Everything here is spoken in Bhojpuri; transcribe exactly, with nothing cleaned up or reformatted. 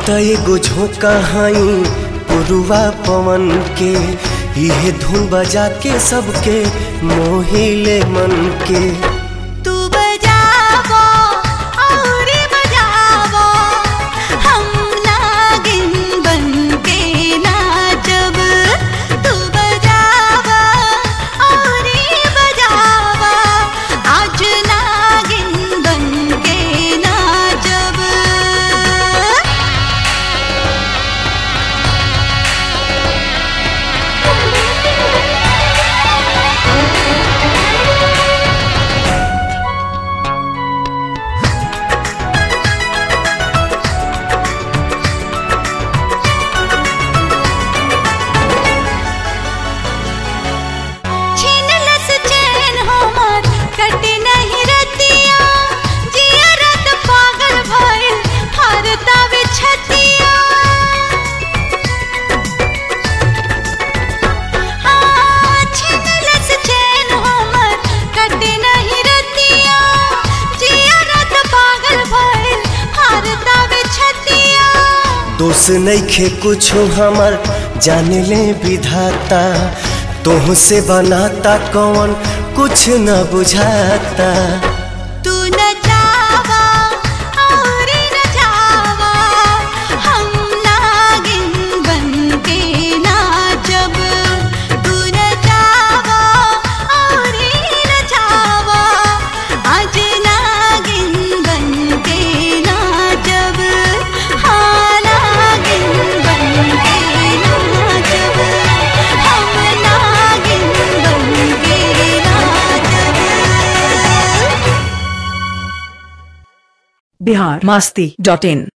त एगो झोंका हई पुरुआ पवन के, इहे धुन बजा के सबके मोहिले मन के। तू बजावो और बजावो, हम नागिन बन के नाचब। तू बजावो और बजावो, आज नागिन बन के नाचब। दोष नइखे कुछो हमर जाने ले विधाता, तोह से बनाता कौन कुछ न बुझाता। तू न जावा और न जावा, हम नागिन बन के नाचब। तू न जावा और न जावा, आज नागिन बन के नाचब। हाँ नागिन बन के नाचब, हम नागिन बन के नाचब। बिहार मस्ती डॉट इन।